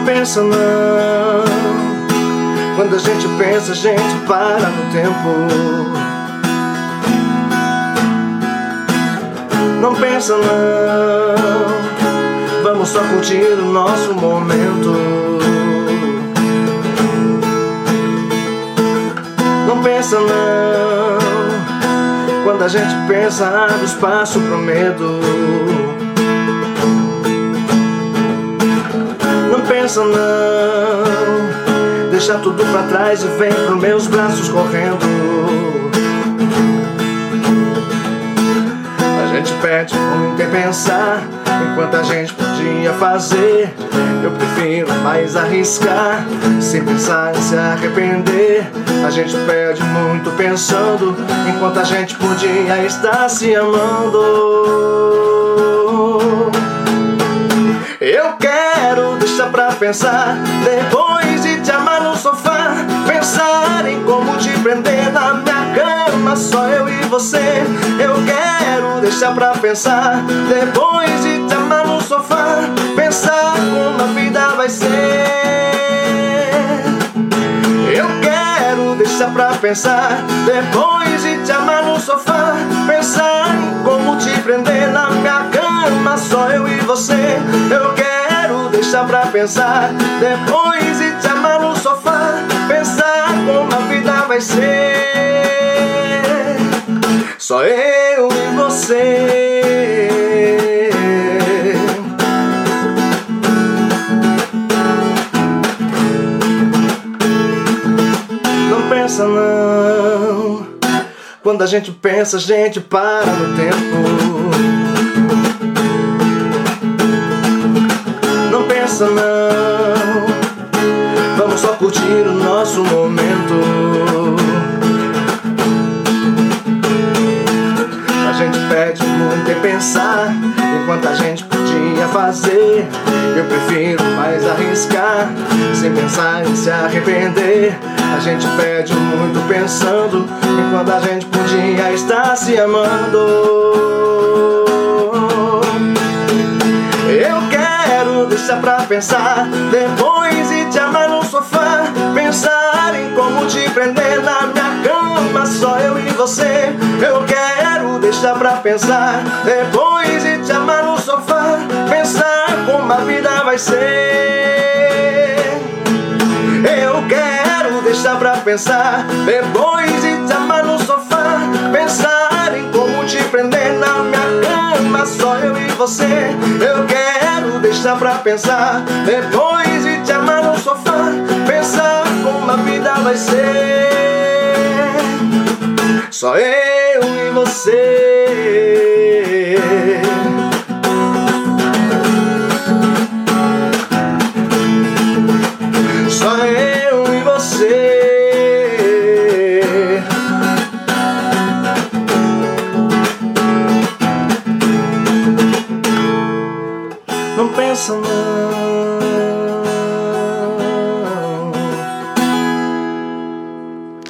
pensa não. Quando a gente pensa, a gente para no tempo. Não pensa não. Vamos só curtir o nosso momento. Não pensa não. Quando a gente pensa, abre espaço pro medo. Não pensa não. Deixa tudo pra trás e vem pros meus braços correndo. A gente perde muito em pensar, enquanto a gente podia fazer. Eu prefiro mais arriscar, sem pensar em se arrepender. A gente perde muito pensando, enquanto a gente podia estar se amando. Eu quero deixar pra pensar, depois de te amar no sofá. Pensar em como te prender na minha cama, só eu e você. Eu quero deixar pra pensar, depois de te amar no sofá. Pensar como a vida vai ser. Eu quero deixar pra pensar, depois de te amar no sofá. Pensar em como te prender na minha cama, só eu e você. Eu quero deixar pra pensar, depois de te amar no sofá. Pensar como a vida vai ser. Só eu e você. Não pensa não. Quando a gente pensa, a gente para no tempo. Não pensa não. Vamos só curtir o nosso momento. A gente perde muito em pensar, enquanto a gente podia fazer. Eu prefiro mais arriscar, sem pensar em se arrepender. A gente perde muito pensando, enquanto a gente podia estar se amando. Eu quero deixar pra pensar, depois de te amar no sofá. Pensar em como te prender na minha cama, só eu e você. Eu quero deixar pra pensar, depois de te amar no sofá. Pensar como a vida vai ser. Eu quero deixar pra pensar, depois de te amar no sofá. Pensar em como te prender na minha cama, só eu e você. Eu quero deixar pra pensar, depois de te amar no sofá. Pensar como a vida vai ser. Só eu e você. Só eu e você. Não pensa não.